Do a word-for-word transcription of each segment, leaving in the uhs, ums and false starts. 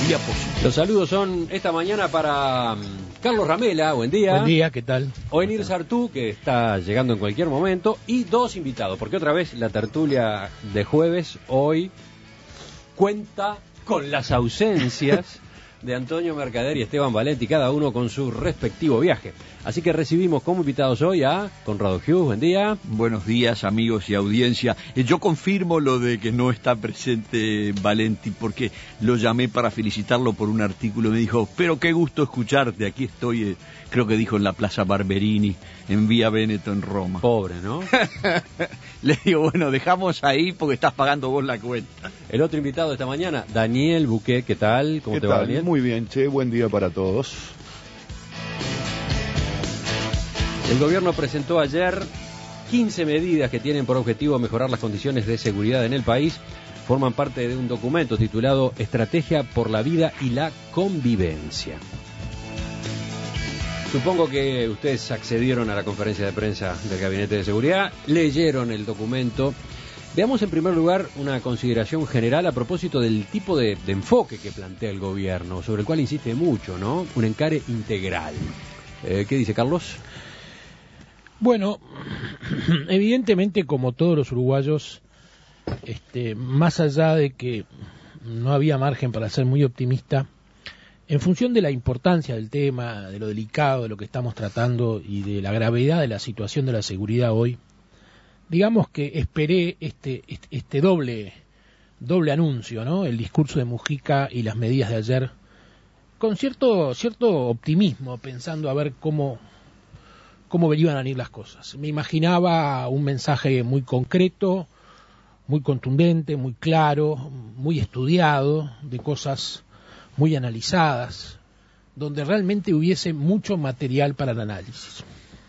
día posible. Los saludos son esta mañana para Carlos Ramela, buen día. Buen día, ¿qué tal? Oenir Sartú, que está llegando en cualquier momento, y dos invitados, porque otra vez la tertulia de jueves hoy cuenta con las ausencias de Antonio Mercader y Esteban Valenti, cada uno con su respectivo viaje. Así que recibimos como invitados hoy a Conrado Hughes, buen día. Buenos días, amigos y audiencia. Eh, yo confirmo lo de que no está presente Valenti, porque lo llamé para felicitarlo por un artículo. Me dijo, pero qué gusto escucharte, aquí estoy, eh, creo que dijo en la Plaza Barberini, en Vía Veneto, en Roma. Pobre, ¿no? Le digo, bueno, dejamos ahí porque estás pagando vos la cuenta. El otro invitado de esta mañana, Daniel Buquet, ¿qué tal? ¿Cómo ¿Qué te tal? va, Daniel? Muy bien, che, buen día para todos. El gobierno presentó ayer quince medidas que tienen por objetivo mejorar las condiciones de seguridad en el país. Forman parte de un documento titulado Estrategia por la Vida y la Convivencia. Supongo que ustedes accedieron a la conferencia de prensa del Gabinete de Seguridad, leyeron el documento. Veamos en primer lugar una consideración general a propósito del tipo de, de enfoque que plantea el gobierno, sobre el cual insiste mucho, ¿no? Un encare integral. Eh, ¿Qué dice Carlos? Bueno, evidentemente, como todos los uruguayos, este, más allá de que no había margen para ser muy optimista, en función de la importancia del tema, de lo delicado de lo que estamos tratando y de la gravedad de la situación de la seguridad hoy, digamos que esperé este, este, este doble, doble anuncio, ¿no? El discurso de Mujica y las medidas de ayer, con cierto, cierto optimismo, pensando a ver cómo... cómo iban a venir las cosas. Me imaginaba un mensaje muy concreto, muy contundente, muy claro, muy estudiado, de cosas muy analizadas, donde realmente hubiese mucho material para el análisis.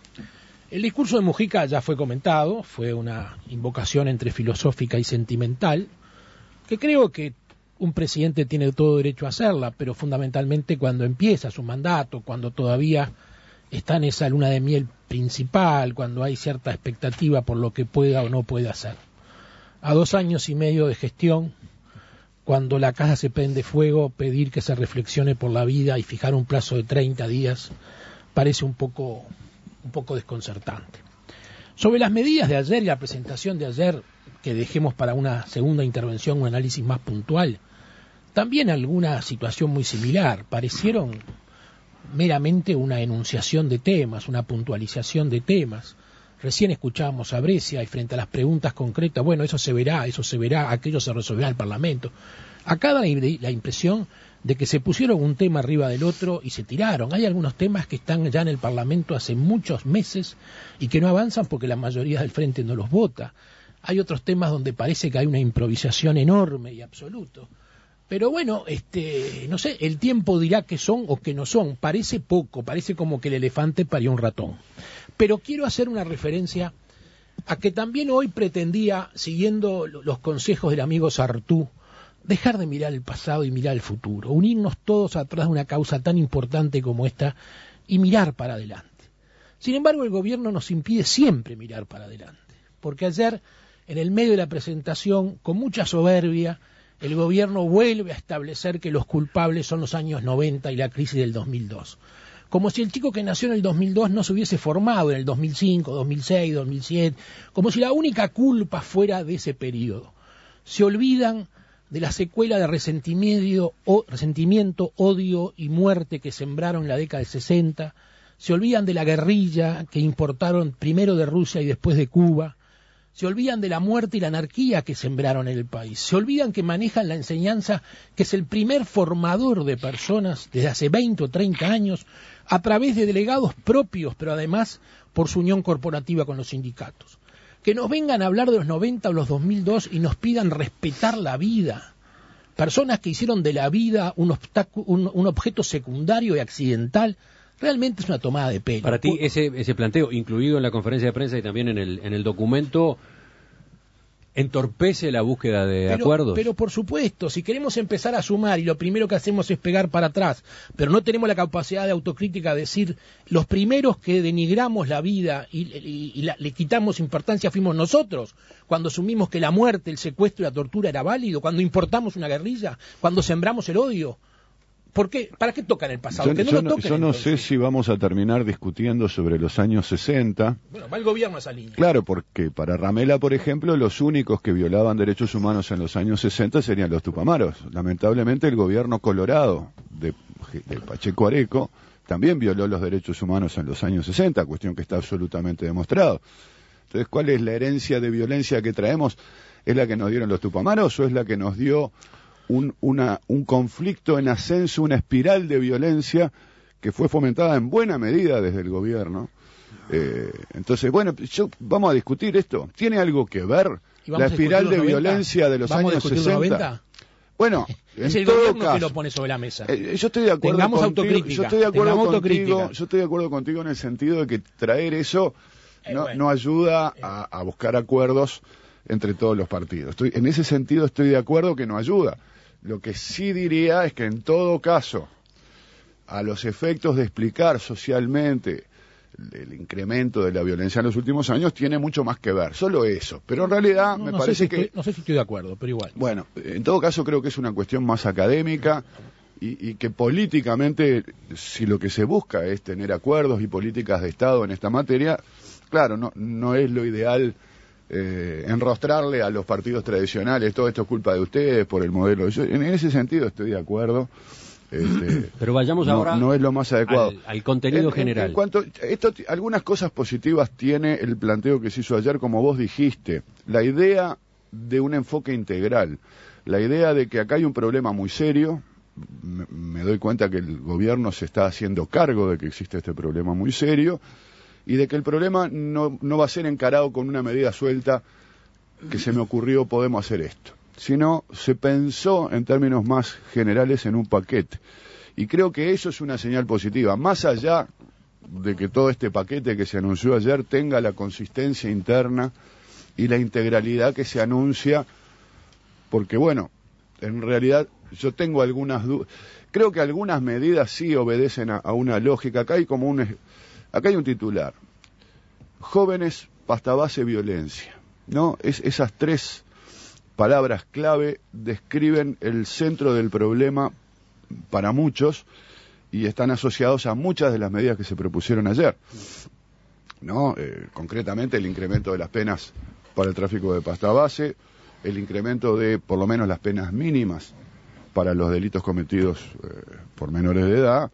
El discurso de Mujica ya fue comentado, fue una invocación entre filosófica y sentimental, que creo que un presidente tiene todo derecho a hacerla, pero fundamentalmente cuando empieza su mandato, cuando todavía está en esa luna de miel principal, cuando hay cierta expectativa por lo que pueda o no puede hacer. A dos años y medio de gestión, cuando la casa se prende fuego, pedir que se reflexione por la vida y fijar un plazo de treinta días parece un poco, un poco desconcertante. Sobre las medidas de ayer y la presentación de ayer, que dejemos para una segunda intervención, un análisis más puntual, también alguna situación muy similar, parecieron meramente una enunciación de temas, una puntualización de temas. Recién escuchábamos a Brescia y frente a las preguntas concretas, bueno, eso se verá, eso se verá, aquello se resolverá en el Parlamento. Acá da la impresión de que se pusieron un tema arriba del otro y se tiraron. Hay algunos temas que están ya en el Parlamento hace muchos meses y que no avanzan porque la mayoría del frente no los vota. Hay otros temas donde parece que hay una improvisación enorme y absoluta. Pero bueno, este, no sé, el tiempo dirá que son o que no son. Parece poco, parece como que el elefante parió un ratón. Pero quiero hacer una referencia a que también hoy pretendía, siguiendo los consejos del amigo Sartú, dejar de mirar el pasado y mirar el futuro, unirnos todos atrás de una causa tan importante como esta y mirar para adelante. Sin embargo, el gobierno nos impide siempre mirar para adelante, porque ayer, en el medio de la presentación, con mucha soberbia, el gobierno vuelve a establecer que los culpables son los años noventa y la crisis del dos mil dos. Como si el chico que nació en el dos mil dos no se hubiese formado en el dos mil cinco, dos mil seis, dos mil siete, como si la única culpa fuera de ese periodo. Se olvidan de la secuela de resentimiento, o, resentimiento, odio y muerte que sembraron en la década del sesenta, se olvidan de la guerrilla que importaron primero de Rusia y después de Cuba, se olvidan de la muerte y la anarquía que sembraron en el país, se olvidan que manejan la enseñanza, que es el primer formador de personas desde hace veinte o treinta años, a través de delegados propios, pero además por su unión corporativa con los sindicatos. Que nos vengan a hablar de los noventa o los dos mil dos y nos pidan respetar la vida. Personas que hicieron de la vida un, obstáculo, un, un objeto secundario y accidental, realmente es una tomada de pelo. Para ti, ese, ese planteo, incluido en la conferencia de prensa y también en el, en el documento, entorpece la búsqueda de pero, acuerdos. Pero por supuesto, si queremos empezar a sumar y lo primero que hacemos es pegar para atrás, pero no tenemos la capacidad de autocrítica de decir los primeros que denigramos la vida y, y, y la, le quitamos importancia fuimos nosotros, cuando asumimos que la muerte, el secuestro y la tortura era válido, cuando importamos una guerrilla, cuando sembramos el odio. ¿Por qué? ¿Para qué tocan el pasado? Yo, que no yo lo no, toquen, yo no entonces. sé si vamos a terminar discutiendo sobre los años sesenta. Bueno, va el gobierno a esa línea. Claro, porque para Ramela, por ejemplo, los únicos que violaban derechos humanos en los años sesenta serían los tupamaros. Lamentablemente el gobierno colorado de, de Pacheco Areco también violó los derechos humanos en los años sesenta, cuestión que está absolutamente demostrado. Entonces, ¿cuál es la herencia de violencia que traemos? ¿Es la que nos dieron los tupamaros o es la que nos dio un, una, un conflicto en ascenso, una espiral de violencia que fue fomentada en buena medida desde el gobierno? Eh, entonces, bueno, yo, vamos a discutir esto. ¿Tiene algo que ver la espiral de violencia de los años sesenta? noventa? Bueno, en es el todo gobierno caso, que lo pone sobre la mesa. Eh, yo estoy de acuerdo Tengamos contigo, autocrítica. Yo estoy de acuerdo Tengamos contigo. autocrítica. Yo estoy de acuerdo contigo en el sentido de que traer eso Eh, no, bueno. no ayuda a, a buscar acuerdos entre todos los partidos. Estoy, en ese sentido estoy de acuerdo que no ayuda. Lo que sí diría es que en todo caso, a los efectos de explicar socialmente el incremento de la violencia en los últimos años, tiene mucho más que ver, solo eso. Pero en realidad No, me no sé parece si que... estoy- no sé si estoy de acuerdo, pero igual. Bueno, en todo caso creo que es una cuestión más académica y, y que políticamente, si lo que se busca es tener acuerdos y políticas de Estado en esta materia, claro, no, no es lo ideal eh, enrostrarle a los partidos tradicionales, todo esto es culpa de ustedes por el modelo. Yo, en ese sentido estoy de acuerdo. Este, Pero vayamos no, ahora no es lo más adecuado. al, al contenido En- en- general. En cuanto esto, algunas cosas positivas tiene el planteo que se hizo ayer, como vos dijiste, la idea de un enfoque integral, la idea de que acá hay un problema muy serio. Me, me doy cuenta que el gobierno se está haciendo cargo de que existe este problema muy serio y de que el problema no, no va a ser encarado con una medida suelta que se me ocurrió, podemos hacer esto, sino se pensó en términos más generales en un paquete. Y creo que eso es una señal positiva, más allá de que todo este paquete que se anunció ayer tenga la consistencia interna y la integralidad que se anuncia, porque bueno, en realidad yo tengo algunas dudas. Creo que algunas medidas sí obedecen a, a una lógica. Acá hay como un, acá hay un titular: jóvenes, pasta base, violencia. ¿No? Es, esas tres palabras clave describen el centro del problema para muchos y están asociados a muchas de las medidas que se propusieron ayer. ¿No? Eh, concretamente el incremento de las penas para el tráfico de pasta base, el incremento de por lo menos las penas mínimas para los delitos cometidos eh, por menores de edad,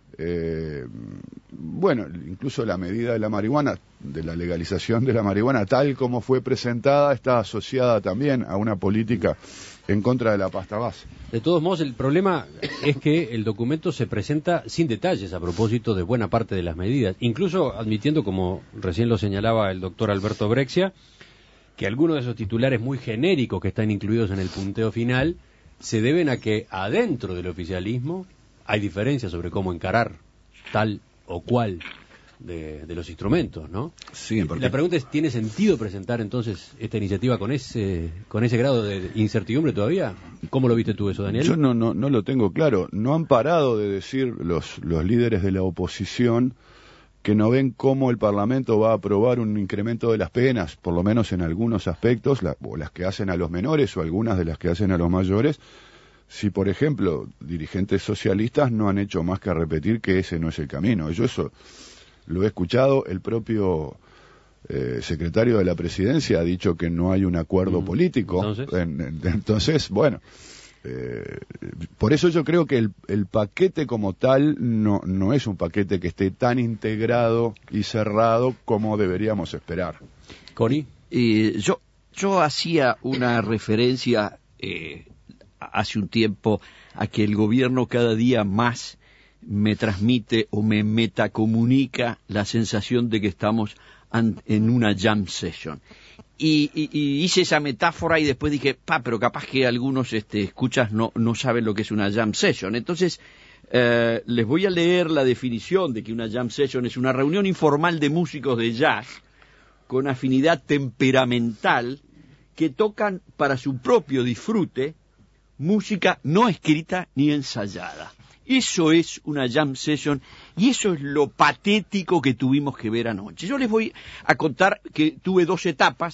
eh, bueno, incluso la medida de la marihuana, de la legalización de la marihuana, tal como fue presentada, está asociada también a una política en contra de la pasta base. De todos modos, el problema es que el documento se presenta sin detalles a propósito de buena parte de las medidas, incluso admitiendo, como recién lo señalaba el doctor Alberto Brexia, que algunos de esos titulares muy genéricos que están incluidos en el punteo final se deben a que adentro del oficialismo hay diferencias sobre cómo encarar tal o cual de, de los instrumentos, ¿no? Sí, porque... La pregunta es, ¿tiene sentido presentar entonces esta iniciativa con ese con ese grado de incertidumbre todavía? ¿Cómo lo viste tú eso, Daniel? Yo no, no, no lo tengo claro. No han parado de decir los, los líderes de la oposición que no ven cómo el Parlamento va a aprobar un incremento de las penas, por lo menos en algunos aspectos, la, o las que hacen a los menores o algunas de las que hacen a los mayores, si, por ejemplo, dirigentes socialistas no han hecho más que repetir que ese no es el camino. Yo eso lo he escuchado, el propio eh, secretario de la Presidencia ha dicho que no hay un acuerdo mm, político. Entonces, en, en, entonces bueno, eh, por eso yo creo que el, el paquete como tal no, no es un paquete que esté tan integrado y cerrado como deberíamos esperar. Cori. Eh, yo, yo hacía una referencia eh, hace un tiempo a que el gobierno cada día más me transmite o me metacomunica la sensación de que estamos en una jam session. Y, y, y hice esa metáfora y después dije, pa, pero capaz que algunos este, escuchas no, no saben lo que es una jam session. Entonces, eh, les voy a leer la definición de que una jam session es una reunión informal de músicos de jazz con afinidad temperamental que tocan para su propio disfrute música no escrita ni ensayada. Eso es una jam session y eso es lo patético que tuvimos que ver anoche. Yo les voy a contar que tuve dos etapas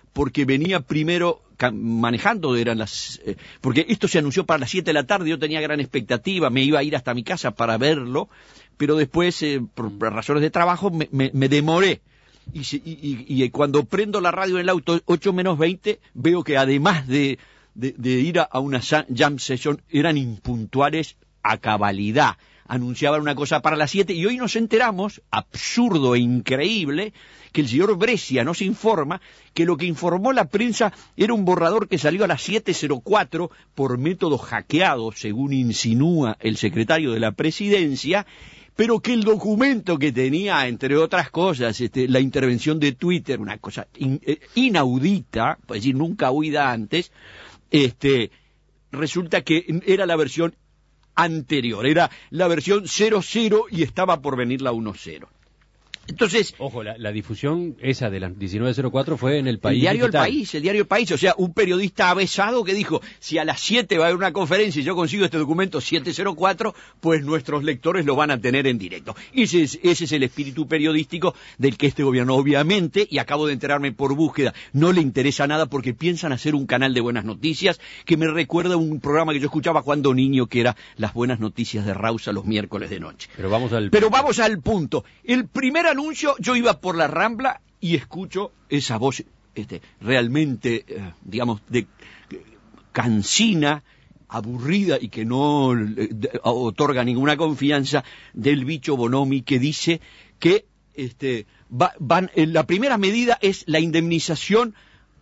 porque venía primero manejando, eran las eh, porque esto se anunció para las siete de la tarde, yo tenía gran expectativa, me iba a ir hasta mi casa para verlo, pero después, eh, por razones de trabajo, me, me, me demoré. Y, y, y, y cuando prendo la radio en el auto, ocho menos veinte, veo que además de, de, de ir a, a una jam session, eran impuntuales a cabalidad. Anunciaban una cosa para las siete y hoy nos enteramos, absurdo e increíble, que el señor Brescia nos informa que lo que informó la prensa era un borrador que salió a las siete cero cuatro por método hackeado, según insinúa el secretario de la Presidencia, pero que el documento que tenía, entre otras cosas, este, la intervención de Twitter, una cosa in, eh, inaudita, es decir, nunca oída antes, este, resulta que era la versión anterior, era la versión cero cero y estaba por venir la uno cero. Entonces, ojo, la, la difusión esa de las diecinueve cero cuatro fue en el País. El diario digital. El País, el diario El País, o sea, un periodista avesado que dijo, si a las siete va a haber una conferencia y yo consigo este documento siete cero cuatro, pues nuestros lectores lo van a tener en directo. Ese es, ese es el espíritu periodístico del que este gobierno, obviamente, y acabo de enterarme por búsqueda, no le interesa nada porque piensan hacer un canal de buenas noticias que me recuerda a un programa que yo escuchaba cuando niño, que era Las Buenas Noticias de Rausa los miércoles de noche. Pero vamos al Pero vamos al punto. El primer anuncio, yo iba por la Rambla y escucho esa voz este, realmente, eh, digamos, de, de cansina, aburrida y que no eh, de, otorga ninguna confianza, del bicho Bonomi, que dice que este, va, van, eh, la primera medida es la indemnización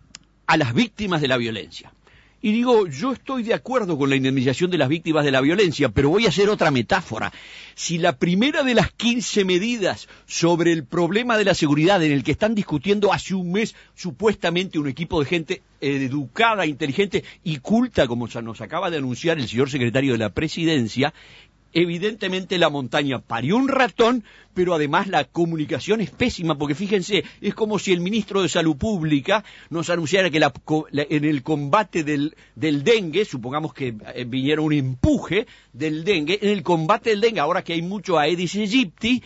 a las víctimas de la violencia. Y digo, yo estoy de acuerdo con la indemnización de las víctimas de la violencia, pero voy a hacer otra metáfora. Si la primera de las quince medidas sobre el problema de la seguridad, en el que están discutiendo hace un mes supuestamente un equipo de gente educada, inteligente y culta, como nos acaba de anunciar el señor secretario de la Presidencia, evidentemente la montaña parió un ratón, pero además la comunicación es pésima, porque fíjense, es como si el ministro de Salud Pública nos anunciara que la, la, en el combate del, del dengue, supongamos que eh, viniera un empuje del dengue, en el combate del dengue, ahora que hay mucho Aedes aegypti,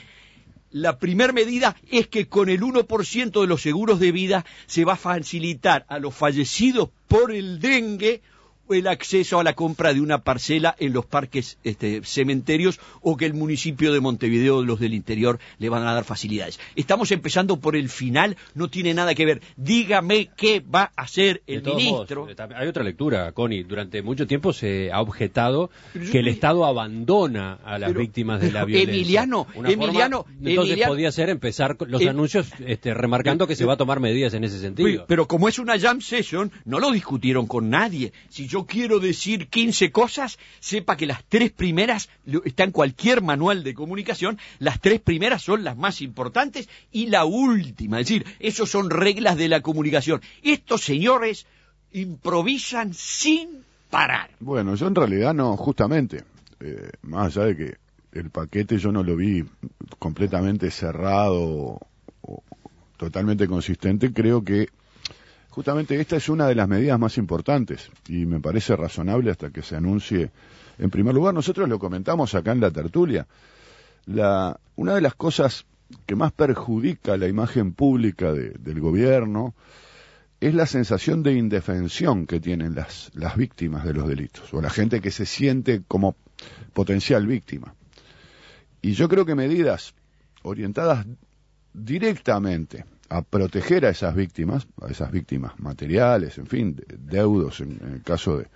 la primera medida es que con el uno por ciento de los seguros de vida se va a facilitar a los fallecidos por el dengue el acceso a la compra de una parcela en los parques este, cementerios, o que el municipio de Montevideo, los del interior, le van a dar facilidades. Estamos empezando por el final, no tiene nada que ver. Dígame qué va a hacer el ministro. Modos, hay otra lectura, Connie. Durante mucho tiempo se ha objetado que el Estado abandona a las pero, víctimas de la pero, violencia. Emiliano, Una Emiliano, forma, entonces Emiliano, podía ser empezar los eh, anuncios este, remarcando que se va a tomar medidas en ese sentido. Pero como es una jam session, no lo discutieron con nadie. Si yo quiero decir quince cosas, sepa que las tres primeras, está en cualquier manual de comunicación, las tres primeras son las más importantes y la última. Es decir, eso son reglas de la comunicación. Estos señores improvisan sin parar. Bueno, yo en realidad no, justamente, eh, más allá de que el paquete yo no lo vi completamente cerrado o, o totalmente consistente, creo que justamente esta es una de las medidas más importantes y me parece razonable hasta que se anuncie. En primer lugar, nosotros lo comentamos acá en la tertulia, la, una de las cosas que más perjudica la imagen pública de, del gobierno es la sensación de indefensión que tienen las, las víctimas de los delitos, o la gente que se siente como potencial víctima. Y yo creo que medidas orientadas directamente a proteger a esas víctimas, a esas víctimas materiales, en fin, de, deudos en, en el caso de,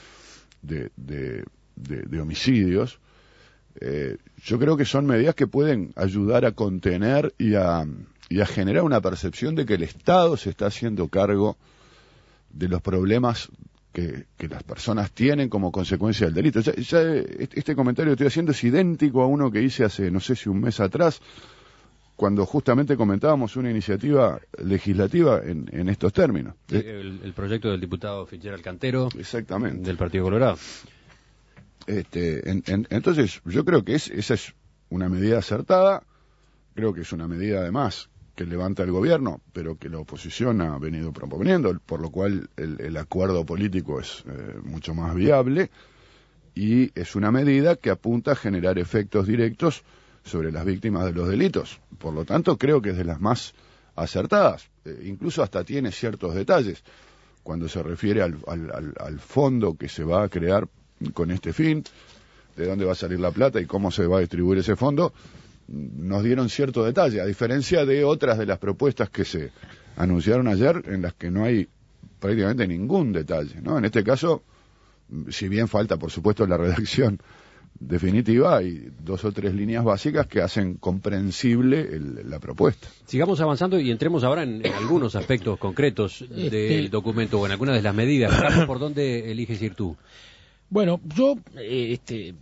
de, de, de, de homicidios, eh, yo creo que son medidas que pueden ayudar a contener y a, y a generar una percepción de que el Estado se está haciendo cargo de los problemas que, que las personas tienen como consecuencia del delito. Ya, ya este comentario que estoy haciendo es idéntico a uno que hice hace, no sé si un mes atrás, cuando justamente comentábamos una iniciativa legislativa en, en estos términos. El, el proyecto del diputado Fitzgerald Cantero. Exactamente. Del Partido Colorado. Este, en, en, entonces, yo creo que es, esa es una medida acertada, creo que es una medida además que levanta el gobierno, pero que la oposición ha venido proponiendo, por lo cual el, el acuerdo político es eh, mucho más viable, y es una medida que apunta a generar efectos directos sobre las víctimas de los delitos. Por lo tanto, creo que es de las más acertadas. eh, incluso hasta tiene ciertos detalles cuando se refiere al, al, al, al fondo que se va a crear con este fin, de dónde va a salir la plata y cómo se va a distribuir ese fondo. Nos dieron cierto detalle, a diferencia de otras de las propuestas que se anunciaron ayer, en las que no hay prácticamente ningún detalle, ¿no? En este caso, si bien falta, por supuesto, la redacción definitiva, hay dos o tres líneas básicas que hacen comprensible el, la propuesta. Sigamos avanzando y entremos ahora en, en algunos aspectos concretos del Este... documento o en algunas de las medidas. Carlos, ¿por dónde eliges ir tú? Bueno, yo eh, este,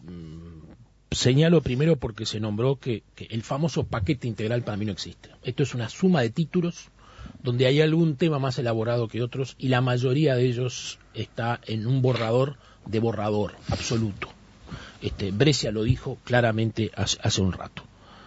señalo primero porque se nombró que, que el famoso paquete integral para mí no existe. Esto es una suma de títulos donde hay algún tema más elaborado que otros y la mayoría de ellos está en un borrador de borrador absoluto. Este, Brescia lo dijo claramente hace, hace un rato.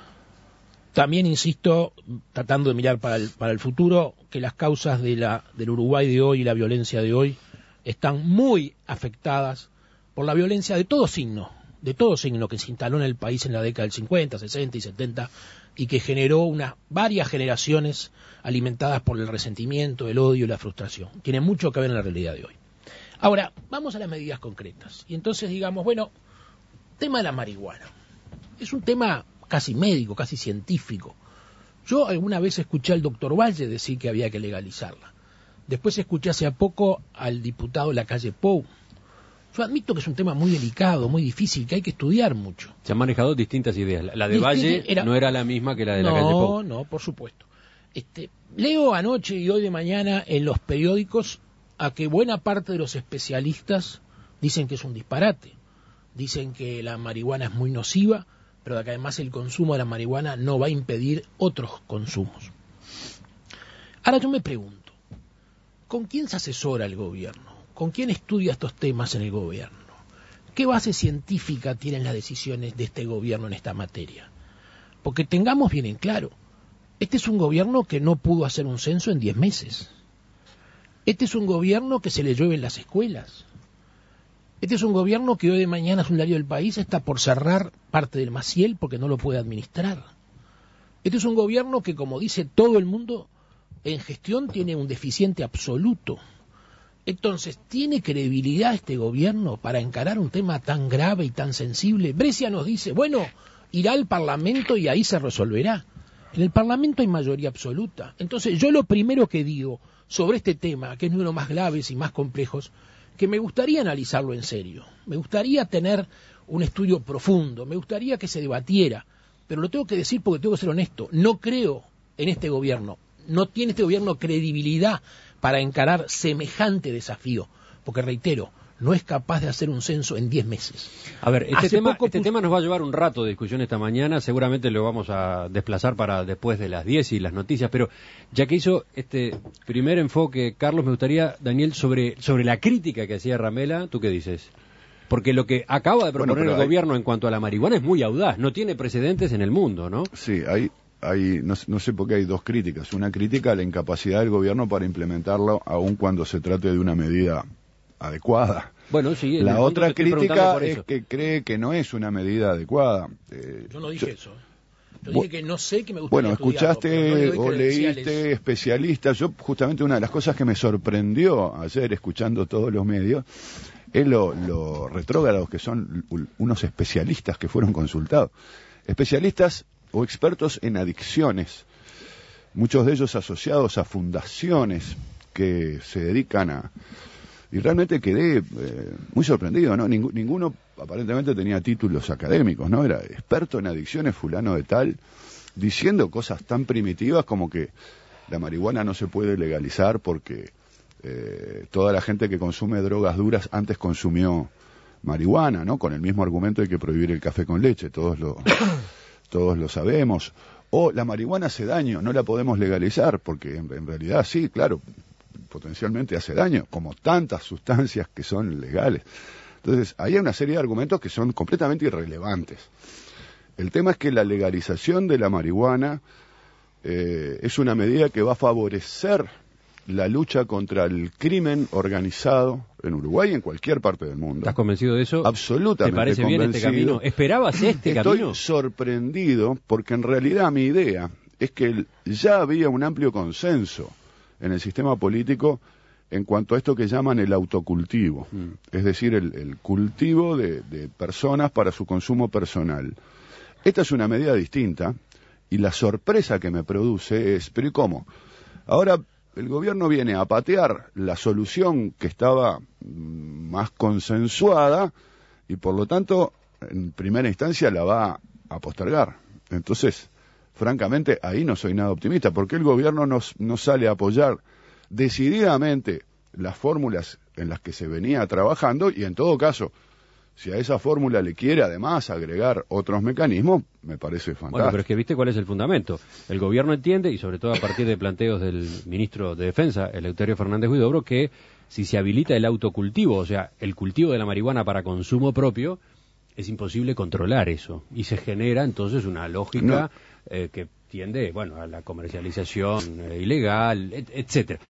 También insisto, tratando de mirar para el, para el futuro, que las causas de la, del Uruguay de hoy y la violencia de hoy están muy afectadas por la violencia de todo signo, de todo signo que se instaló en el país en la década del cincuenta, sesenta y setenta y que generó unas varias generaciones alimentadas por el resentimiento, el odio y la frustración. Tiene mucho que ver en la realidad de hoy. Ahora, vamos a las medidas concretas. Y entonces digamos, bueno, tema de la marihuana. Es un tema casi médico, casi científico. Yo alguna vez escuché al doctor Valle decir que había que legalizarla. Después escuché hace poco al diputado Lacalle Pou. Yo admito que es un tema muy delicado, muy difícil, que hay que estudiar mucho. Se han manejado distintas ideas. La de Distinta Valle era... no era la misma que la de no, Lacalle Pou. No, no, por supuesto. Este, leo anoche y hoy de mañana en los periódicos a que buena parte de los especialistas dicen que es un disparate. Dicen que la marihuana es muy nociva, pero que además el consumo de la marihuana no va a impedir otros consumos. Ahora yo me pregunto, ¿con quién se asesora el gobierno? ¿Con quién estudia estos temas en el gobierno? ¿Qué base científica tienen las decisiones de este gobierno en esta materia? Porque tengamos bien en claro, este es un gobierno que no pudo hacer un censo en diez meses. Este es un gobierno que se le llueve en las escuelas. Este es un gobierno que hoy de mañana es un diario del país, está por cerrar parte del Maciel porque no lo puede administrar. Este es un gobierno que, como dice todo el mundo, en gestión tiene un deficiente absoluto. Entonces, ¿tiene credibilidad este gobierno para encarar un tema tan grave y tan sensible? Brescia nos dice, bueno, irá al Parlamento y ahí se resolverá. En el Parlamento hay mayoría absoluta. Entonces, yo lo primero que digo sobre este tema, que es uno de los más graves y más complejos, que me gustaría analizarlo en serio, me gustaría tener un estudio profundo, me gustaría que se debatiera, pero lo tengo que decir porque tengo que ser honesto, no creo en este gobierno, no tiene este gobierno credibilidad para encarar semejante desafío, porque reitero, no es capaz de hacer un censo en diez meses. A ver, este, tema, este pus... tema nos va a llevar un rato de discusión esta mañana, seguramente lo vamos a desplazar para después de las diez y las noticias, pero ya que hizo este primer enfoque, Carlos, me gustaría, Daniel, sobre, sobre la crítica que hacía Ramela, ¿tú qué dices? Porque lo que acaba de proponer bueno, el hay... gobierno en cuanto a la marihuana es muy audaz, no tiene precedentes en el mundo, ¿no? Sí, hay... Hay, no, no sé por qué hay dos críticas. Una crítica a la incapacidad del gobierno para implementarlo, aun cuando se trate de una medida adecuada. Bueno, sí, la otra crítica es que cree que no es una medida adecuada. Eh, yo no dije yo, eso. Yo dije que no sé, que me gustaría Bueno, escuchaste no o leíste especialistas. Yo, justamente, una de las cosas que me sorprendió ayer, escuchando todos los medios, es lo, lo retrógrados que son unos especialistas que fueron consultados. Especialistas o expertos en adicciones, muchos de ellos asociados a fundaciones que se dedican a... Y realmente quedé eh, muy sorprendido, ¿no? Ning- ninguno aparentemente tenía títulos académicos, ¿no? Era experto en adicciones fulano de tal, diciendo cosas tan primitivas como que la marihuana no se puede legalizar porque eh, toda la gente que consume drogas duras antes consumió marihuana, ¿no? Con el mismo argumento hay que prohibir el café con leche, todos lo... todos lo sabemos, o la marihuana hace daño, no la podemos legalizar, porque en, en realidad sí, claro, potencialmente hace daño, como tantas sustancias que son legales. Entonces, ahí hay una serie de argumentos que son completamente irrelevantes. El tema es que la legalización de la marihuana eh, es una medida que va a favorecer la lucha contra el crimen organizado en Uruguay y en cualquier parte del mundo. ¿Estás convencido de eso? Absolutamente. ¿Te parece convencido. bien este camino? ¿Esperabas este Estoy camino? Estoy sorprendido porque en realidad mi idea es que ya había un amplio consenso en el sistema político en cuanto a esto que llaman el autocultivo, mm. es decir, el, el cultivo de, de personas para su consumo personal. Esta es una medida distinta y la sorpresa que me produce es, ¿pero y cómo? Ahora el gobierno viene a patear la solución que estaba más consensuada y por lo tanto en primera instancia la va a postergar. Entonces, francamente, ahí no soy nada optimista, porque el gobierno no, no sale a apoyar decididamente las fórmulas en las que se venía trabajando y en todo caso, si a esa fórmula le quiere además agregar otros mecanismos, me parece fantástico. Bueno, pero es que viste cuál es el fundamento. El gobierno entiende, y sobre todo a partir de planteos del ministro de Defensa, Eleuterio Fernández Huidobro, que si se habilita el autocultivo, o sea, el cultivo de la marihuana para consumo propio, es imposible controlar eso. Y se genera entonces una lógica no. eh, que tiende, bueno, a la comercialización eh, ilegal, et etcétera.